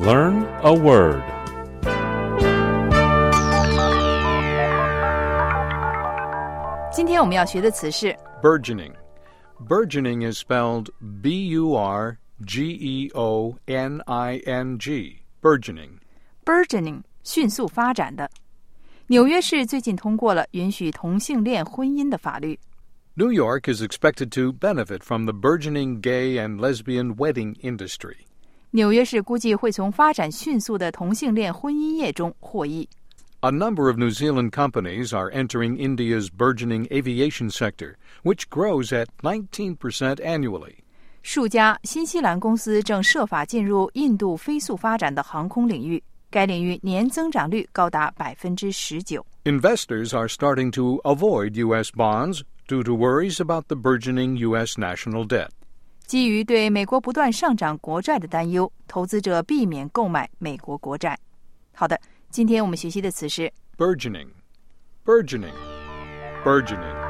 Learn a word. 今天我们要学的词是 Burgeoning. Burgeoning is spelled B-U-R-G-E-O-N-I-N-G. Burgeoning. burgeoning 迅速发展的。纽约市最近通过了允许同性恋婚姻的法律。 New York is expected to benefit from the burgeoning gay and lesbian wedding industry. 纽约市估计会从发展迅速的同性恋婚姻业中获益。 A number of New Zealand companies are entering India's burgeoning aviation sector, which grows at 19% annually. 数家新西兰公司正设法进入印度飞速发展的航空领域，该领域年增长率高达 19%。 Investors are starting to avoid U.S. bonds due to worries about the burgeoning U.S. national debt. 基于对美国不断上涨国债的担忧，投资者避免购买美国国债。好的，今天我们学习的词是 Burgeoning. Burgeoning. Burgeoning.